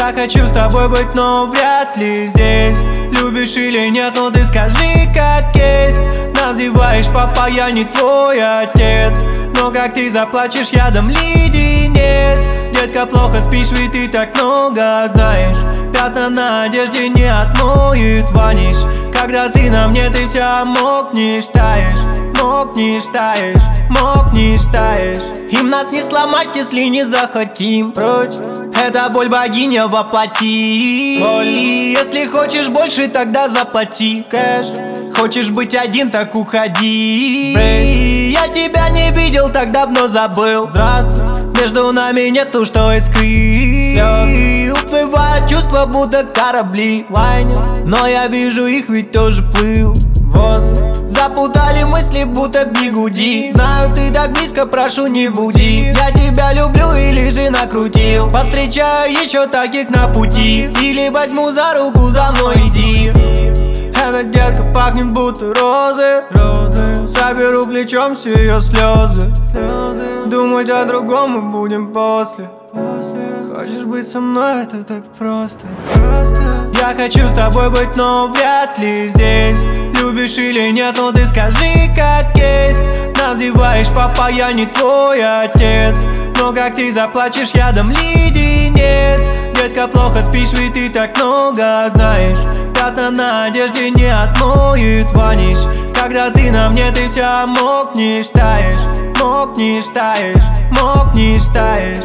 Я хочу с тобой быть, но вряд ли здесь. Любишь или нет, ну ты скажи как есть. Называешь папа, я не твой отец, но как ты заплачешь, я дам леденец. Детка, плохо спишь, ведь ты так много знаешь. Пятна на одежде не отмоет ваниш. Когда ты на мне, ты вся мокнешь, таешь. Мокнешь, таешь, мокнешь, таешь. Им нас не сломать, если не захотим. Прочь, это боль богиня воплоти. Боль. Если хочешь больше, тогда заплати кэш. Хочешь быть один, так уходи. Брейс. Я тебя не видел, так давно забыл. Здравствуй. Между нами нету что и скрыть. Уплывают чувства, будто корабли лайнер. Но я вижу их, ведь тоже плыл. Воздух. Запутали мысли, будто бигуди. Знаю, ты так близко, прошу, не буди. Я тебя люблю или же накрутил. Повстречаю еще таких на пути. Или возьму за руку, за мной иди. Эта детка пахнет будто розы. Соберу плечом все ее слезы. Думать о другом мы будем после. Хочешь быть со мной, это так просто. Я хочу с тобой быть, но вряд ли здесь. Любишь или нет, ну ты скажи как есть. Называешь папа, я не твой отец, но как ты заплачешь, я дам леденец. Детка, плохо спишь, ведь ты так много знаешь. Пятна на одежде не отмоет ваниш. Когда ты на мне, ты вся мокнешь, таешь. Мокнешь, таешь, мокнешь, таешь.